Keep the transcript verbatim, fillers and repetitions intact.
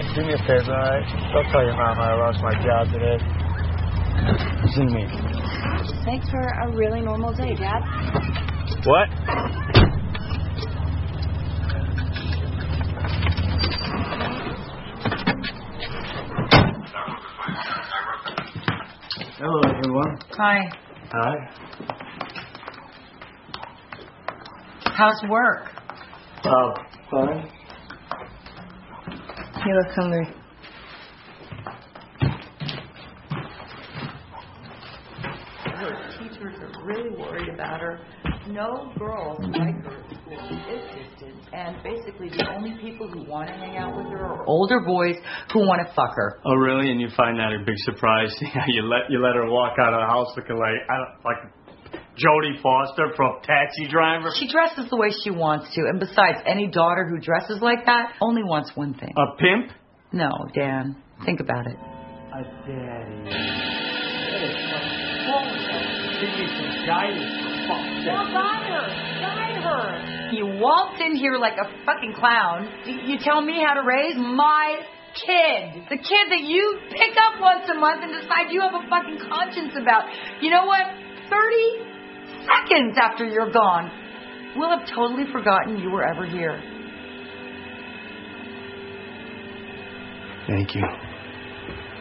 do me a favor, all right? Don't tell your mama I lost my job today. Listen to me. Thanks for a really normal day, Dad. What? Hello, everyone. Hi. Hi. How's work? Oh, fine. You look hungry. Her teachers are really worried about her. No girls like her at school existed, and basically the only people who want to hang out with her are older boys who want to fuck her. Oh, really? And you find that a big surprise? you let you let her walk out of the house looking like I don't like Jodie Foster from Taxi Driver. She dresses the way she wants to, and besides, any daughter who dresses like that only wants one thing. A pimp? No, Dan. Think about it. A daddy. Give me some guidance, for fuck's sake. Well, guide her. Guide her. You waltz in here like a fucking clown. You tell me how to raise my kid. The kid that you pick up once a month and decide you have a fucking conscience about. You know what? thirty seconds after you're gone, we'll have totally forgotten you were ever here. Thank you.